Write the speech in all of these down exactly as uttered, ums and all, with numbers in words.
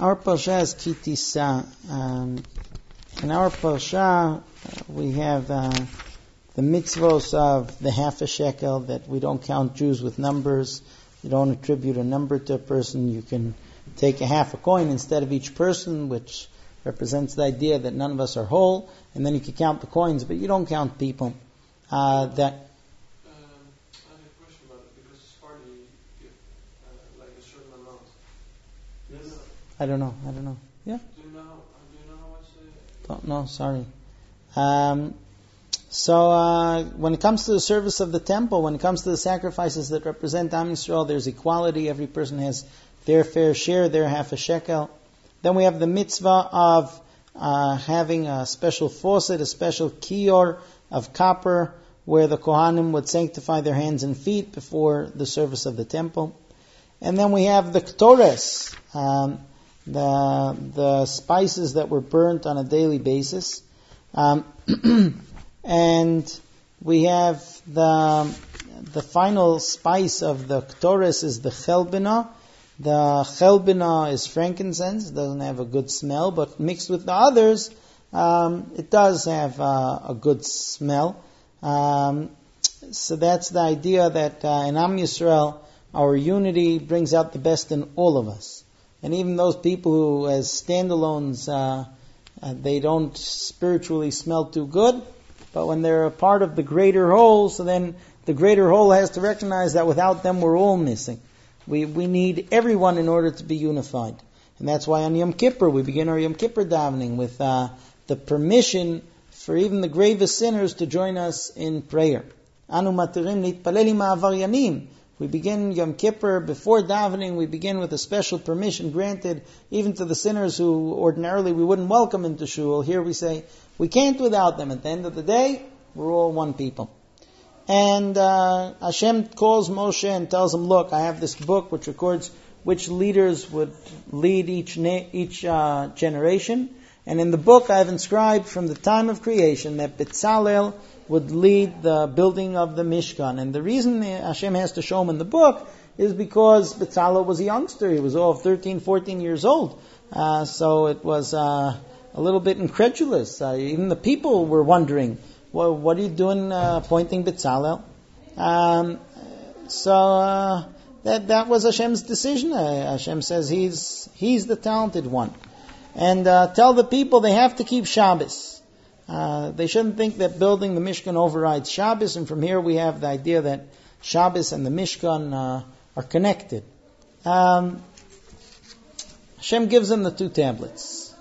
Our parsha is Ki Tisa. Um, in our parsha, uh, we have uh, the mitzvos of the half a shekel, that we don't count Jews with numbers. You don't attribute a number to a person. You can take a half a coin instead of each person, which represents the idea that none of us are whole. And then you can count the coins, but you don't count people. Uh, that. I don't know. I don't know. Yeah. Do you know? Do you know how much? Uh, don't know. Sorry. Um, so uh, when it comes to the service of the temple, when it comes to the sacrifices that represent Am Yisrael, there's equality. Every person has their fair share, their half a shekel. Then we have the mitzvah of uh, having a special faucet, a special kior of copper, where the Kohanim would sanctify their hands and feet before the service of the temple. And then we have the ktores, um, the the spices that were burnt on a daily basis. Um, and we have the the final spice of the ktores is the chelbina. The chelbina is frankincense. It doesn't have a good smell, but mixed with the others, um, it does have uh, a good smell. Um, so that's the idea that uh, in Am Yisrael, our unity brings out the best in all of us. And even those people who, as standalones, uh, uh, they don't spiritually smell too good, but when they're a part of the greater whole, so then the greater whole has to recognize that without them we're all missing. We we need everyone in order to be unified. And that's why on Yom Kippur, we begin our Yom Kippur davening with uh, the permission for even the gravest sinners to join us in prayer. Anu matirim nitpaleli ma'avaryanim. We begin Yom Kippur, before davening, we begin with a special permission granted even to the sinners who ordinarily we wouldn't welcome into shul. Here we say, we can't without them. At the end of the day, we're all one people. And uh, Hashem calls Moshe and tells him, look, I have this book which records which leaders would lead each na- each uh, generation. And in the book I have inscribed from the time of creation that Betzalel would lead the building of the Mishkan. And the reason Hashem has to show him in the book is because Betzalel was a youngster. He was all thirteen, fourteen years old. Uh, so it was uh, a little bit incredulous. Uh, even the people were wondering, well, what are you doing uh, appointing Betzalel? Um, so uh, that that was Hashem's decision. Uh, Hashem says he's he's the talented one. And uh, tell the people they have to keep Shabbos. Uh, they shouldn't think that building the Mishkan overrides Shabbos, and from here we have the idea that Shabbos and the Mishkan uh, are connected. Um, Hashem gives them the two tablets.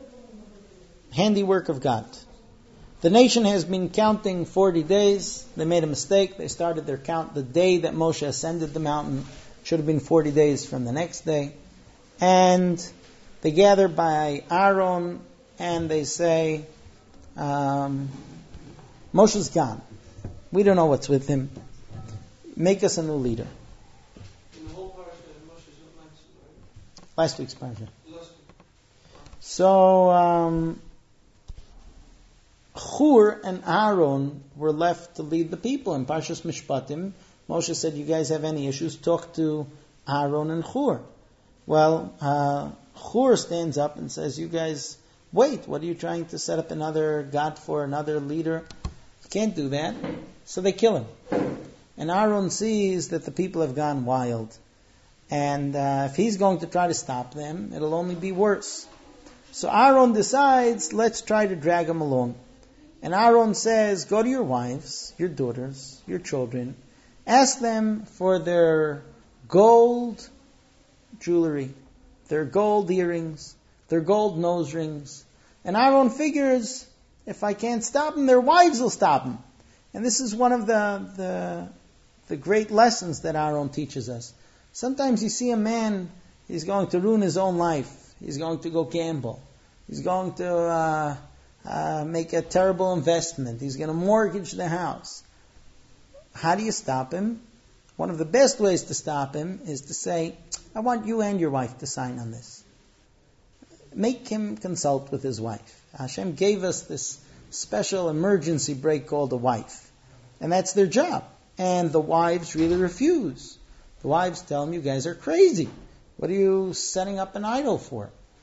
Handiwork of God. The nation has been counting forty days. They made a mistake. They started their count the day that Moshe ascended the mountain. Should have been forty days from the next day. And they gather by Aaron and they say, um, Moshe's gone. We don't know what's with him. Make us a new leader. In the whole parsha, Moshe's not mentioned, right? Last week's parsha. Last week. So, um, Hur and Aaron were left to lead the people. In Parshas Mishpatim, Moshe said, you guys have any issues, talk to Aaron and Hur. Well, uh, Hur stands up and says, you guys, wait, what are you trying to set up another God for, another leader? You can't do that. So they kill him. And Aaron sees that the people have gone wild. And uh, if he's going to try to stop them, it'll only be worse. So Aaron decides, let's try to drag them along. And Aaron says, go to your wives, your daughters, your children, ask them for their gold jewelry, their gold earrings, their gold nose rings. And Aaron figures, if I can't stop them, their wives will stop them. And this is one of the, the, the great lessons that Aaron teaches us. Sometimes you see a man, he's going to ruin his own life. He's going to go gamble. He's going to uh, uh, make a terrible investment. He's going to mortgage the house. How do you stop him? One of the best ways to stop him is to say, I want you and your wife to sign on this. Make him consult with his wife. Hashem gave us this special emergency brake called a wife. And that's their job. And the wives really refuse. The wives tell him, you guys are crazy. What are you setting up an idol for?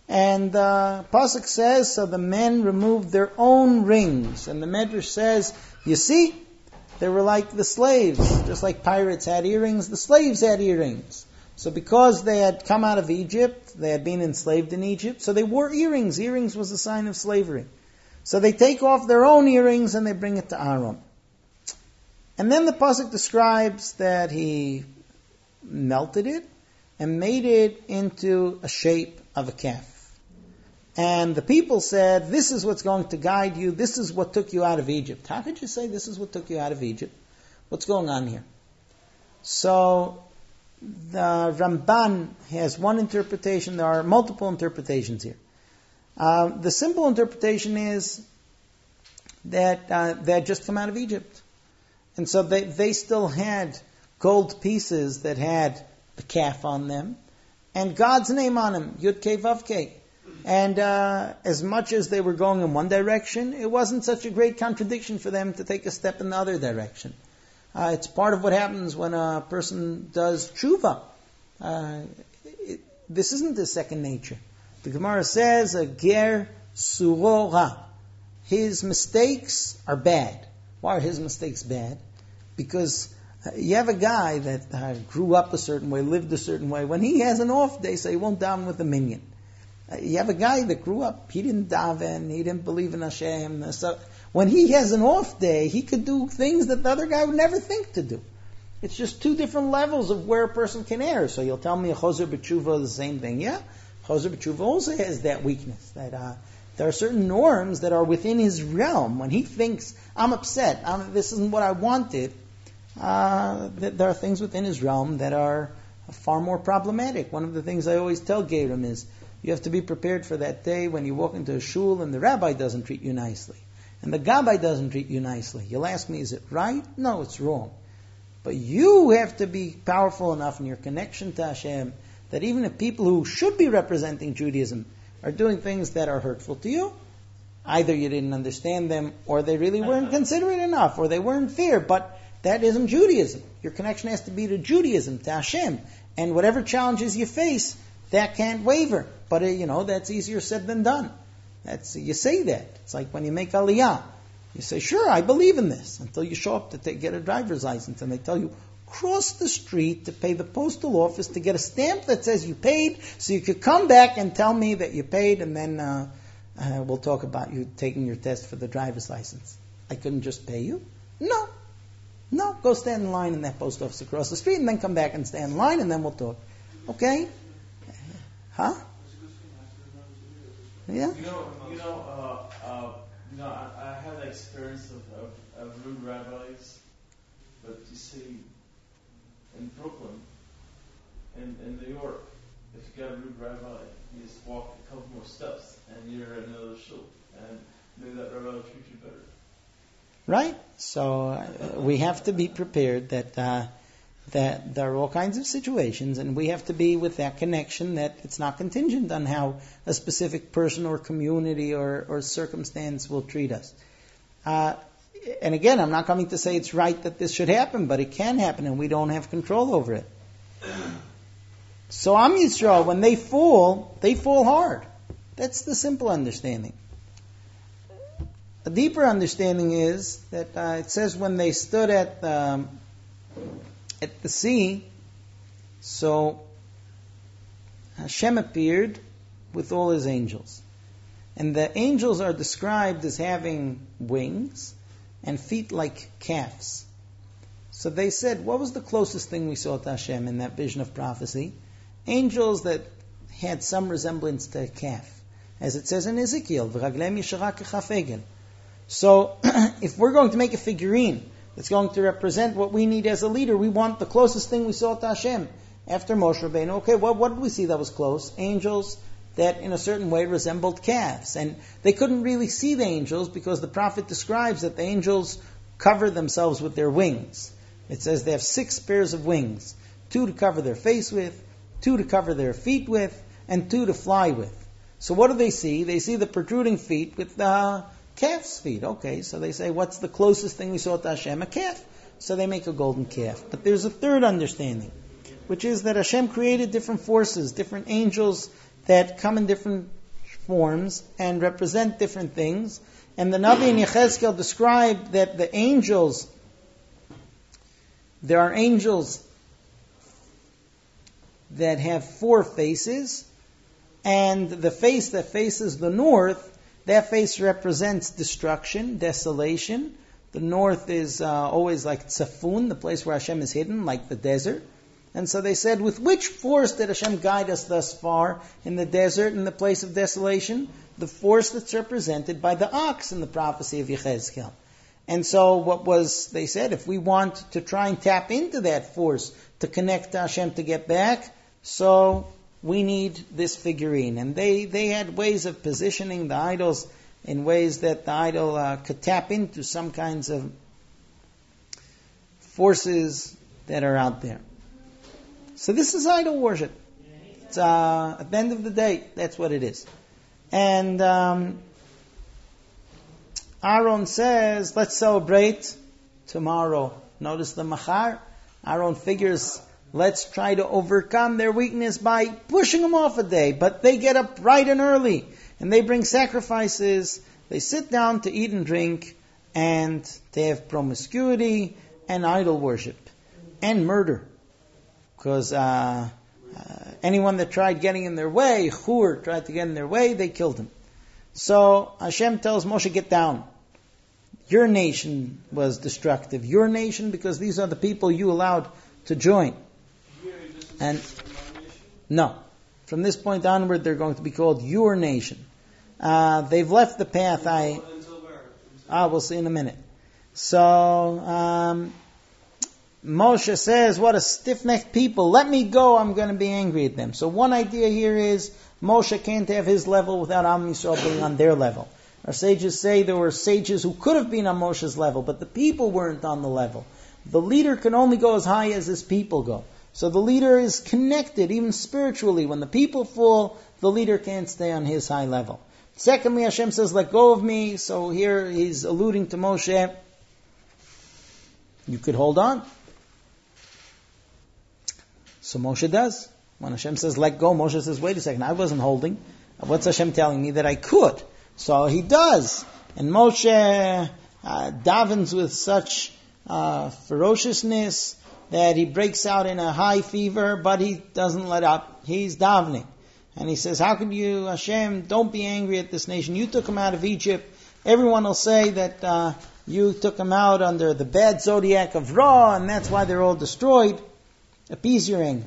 And the pasuk says, so the men removed their own rings. And the Medrash says, you see, they were like the slaves. Just like pirates had earrings, the slaves had earrings. So because they had come out of Egypt, they had been enslaved in Egypt, so they wore earrings. Earrings was a sign of slavery. So they take off their own earrings and they bring it to Aaron. And then the pasuk describes that he melted it and made it into a shape of a calf. And the people said, this is what's going to guide you. This is what took you out of Egypt. How could you say this is what took you out of Egypt? What's going on here? So the Ramban has one interpretation. There are multiple interpretations here. Uh, the simple interpretation is that uh, they had just come out of Egypt. And so they, they still had gold pieces that had the calf on them and God's name on them, Yud Kei Vav Kei. And uh, as much as they were going in one direction, it wasn't such a great contradiction for them to take a step in the other direction. Uh, it's part of what happens when a person does tshuva. Uh, it, this isn't his second nature. The Gemara says, a ger surora. His mistakes are bad. Why are his mistakes bad? Because uh, you have a guy that uh, grew up a certain way, lived a certain way. When he has an off day, so he won't daven with a minyan. Uh, you have a guy that grew up, he didn't daven, he didn't believe in Hashem. So when he has an off day, he could do things that the other guy would never think to do. It's just two different levels of where a person can err. So you'll tell me a chozer b'tshuva is the same thing. Yeah, chozer b'tshuva also has that weakness, that uh, there are certain norms that are within his realm. When he thinks, I'm upset, I'm, this isn't what I wanted, uh, th- there are things within his realm that are far more problematic. One of the things I always tell Gerim is, you have to be prepared for that day when you walk into a shul and the rabbi doesn't treat you nicely. And the gabbai doesn't treat you nicely. You'll ask me, is it right? No, it's wrong. But you have to be powerful enough in your connection to Hashem that even if people who should be representing Judaism are doing things that are hurtful to you, either you didn't understand them or they really weren't considerate enough or they weren't fair, but that isn't Judaism. Your connection has to be to Judaism, to Hashem. And whatever challenges you face, that can't waver. But, uh, you know, that's easier said than done. That's you say that. It's like when you make aliyah. You say, sure, I believe in this. Until you show up to take, get a driver's license and they tell you, cross the street to pay the postal office to get a stamp that says you paid so you could come back and tell me that you paid and then uh, uh, we'll talk about you taking your test for the driver's license. I couldn't just pay you? No. No, go stand in line in that post office across the street and then come back and stand in line and then we'll talk. Okay? Huh? Yeah? You know, you know, uh, uh, you know, I, I had the experience of, of, of rude rabbis, but you see, in Brooklyn, in, in New York, if you got a rude rabbi, you just walk a couple more steps and you're in another shul, and maybe that rabbi will treat you better. Right? So uh, we have to be prepared that uh, that there are all kinds of situations, and we have to be with that connection that it's not contingent on how a specific person or community or, or circumstance will treat us. Uh, and again, I'm not coming to say it's right that this should happen, but it can happen, and we don't have control over it. So Am Yisrael, when they fall, they fall hard. That's the simple understanding. A deeper understanding is that uh, it says when they stood at um, at the sea, so Hashem appeared with all his angels. And the angels are described as having wings and feet like calves. So they said, what was the closest thing we saw to Hashem in that vision of prophecy? Angels that had some resemblance to a calf. As it says in Ezekiel, V'raglem yishara kechaf. So if we're going to make a figurine that's going to represent what we need as a leader, we want the closest thing we saw to Hashem. After Moshe Rabbeinu, okay, well, what did we see that was close? Angels that in a certain way resembled calves. And they couldn't really see the angels because the prophet describes that the angels cover themselves with their wings. It says they have six pairs of wings. Two to cover their face with, two to cover their feet with, and two to fly with. So what do they see? They see the protruding feet with the calf's feet. Okay, so they say, what's the closest thing we saw to Hashem? A calf. So they make a golden calf. But there's a third understanding, which is that Hashem created different forces, different angels that come in different forms and represent different things. And the Navi in Yechezkel described that the angels, there are angels that have four faces, and the face that faces the north, that face represents destruction, desolation. The north is uh, always like Tzafun, the place where Hashem is hidden, like the desert. And so they said, with which force did Hashem guide us thus far in the desert, in the place of desolation? The force that's represented by the ox in the prophecy of Yechezkel. And so what was, they said, if we want to try and tap into that force to connect to Hashem to get back, so we need this figurine. And they, they had ways of positioning the idols in ways that the idol uh, could tap into some kinds of forces that are out there. So this is idol worship. It's, uh, at the end of the day, that's what it is. And um, Aaron says, let's celebrate tomorrow. Notice the machar. Aaron figures, let's try to overcome their weakness by pushing them off a day. But they get up bright and early, and they bring sacrifices. They sit down to eat and drink, and they have promiscuity and idol worship and murder. Because uh, uh, anyone that tried getting in their way, Hur tried to get in their way, they killed him. So Hashem tells Moshe, get down. Your nation was destructive. Your nation, because these are the people you allowed to join. And no, from this point onward, they're going to be called your nation. Uh, they've left the path. I, ah, we'll see in a minute. So um, Moshe says, what a stiff-necked people. Let me go, I'm going to be angry at them. So one idea here is Moshe can't have his level without Am Yisrael being on their level. Our sages say there were sages who could have been on Moshe's level, but the people weren't on the level. The leader can only go as high as his people go. So the leader is connected, even spiritually. When the people fall, the leader can't stay on his high level. Secondly, Hashem says, let go of me. So here he's alluding to Moshe. You could hold on. So Moshe does. When Hashem says, let go, Moshe says, wait a second, I wasn't holding. What's Hashem telling me? That I could. So he does. And Moshe uh, davens with such uh, ferociousness that he breaks out in a high fever, but he doesn't let up. He's davening. And he says, how could you, Hashem, don't be angry at this nation. You took him out of Egypt. Everyone will say that uh, you took them out under the bad zodiac of Ra, and that's why they're all destroyed. Appease your anger.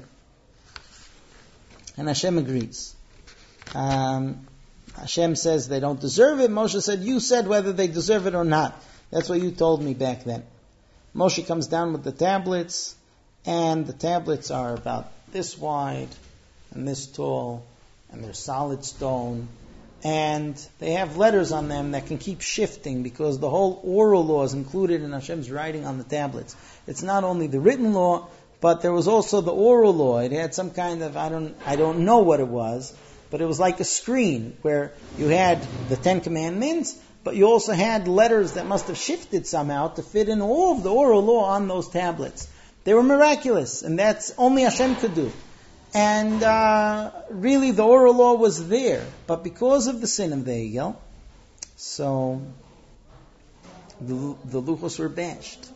And Hashem agrees. Um, Hashem says they don't deserve it. Moshe said, you said whether they deserve it or not. That's what you told me back then. Moshe comes down with the tablets, and the tablets are about this wide and this tall, and they're solid stone, and they have letters on them that can keep shifting because the whole oral law is included in Hashem's writing on the tablets. It's not only the written law, but there was also the oral law. It had some kind of, I don't, I don't know what it was, but it was like a screen where you had the Ten Commandments, but you also had letters that must have shifted somehow to fit in all of the oral law on those tablets. They were miraculous, and that's only Hashem could do. And uh, really the oral law was there, but because of the sin of the Egel, so the, the luchos were bashed.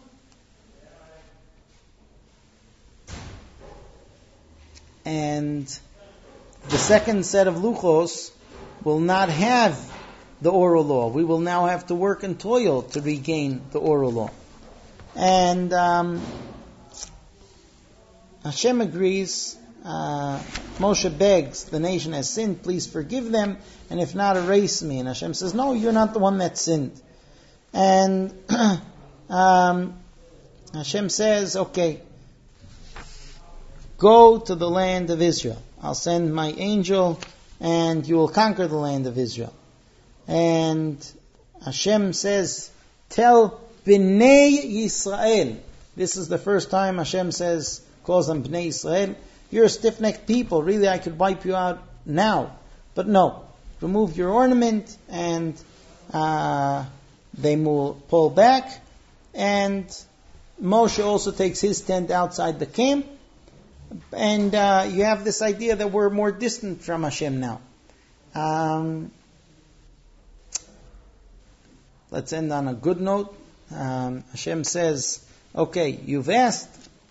And the second set of luchos will not have the oral law. We will now have to work and toil to regain the oral law. And um, Hashem agrees. Uh, Moshe begs, the nation has sinned, please forgive them, and if not, erase me. And Hashem says, no, you're not the one that sinned. And um, Hashem says, okay, go to the land of Israel. I'll send my angel, and you will conquer the land of Israel. And Hashem says, tell Bnei Yisrael. This is the first time Hashem says, calls them Bnei Yisrael. You're a stiff-necked people. Really, I could wipe you out now. But no. Remove your ornament, and uh, they will pull back. And Moshe also takes his tent outside the camp. And uh, you have this idea that we're more distant from Hashem now. Um, let's end on a good note. Um, Hashem says, okay, you've asked,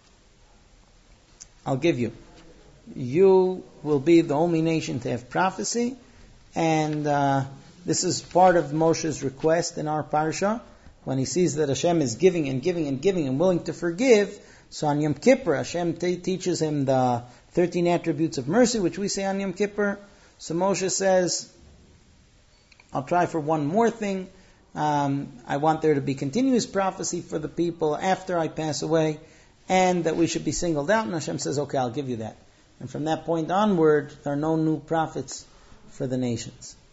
I'll give you. You will be the only nation to have prophecy, and uh, this is part of Moshe's request in our parsha. When he sees that Hashem is giving and giving and giving and willing to forgive, so on Yom Kippur, Hashem t- teaches him the thirteen attributes of mercy, which we say on Yom Kippur. So Moshe says, I'll try for one more thing. Um, I want there to be continuous prophecy for the people after I pass away, and that we should be singled out. And Hashem says, okay, I'll give you that. And from that point onward, there are no new prophets for the nations.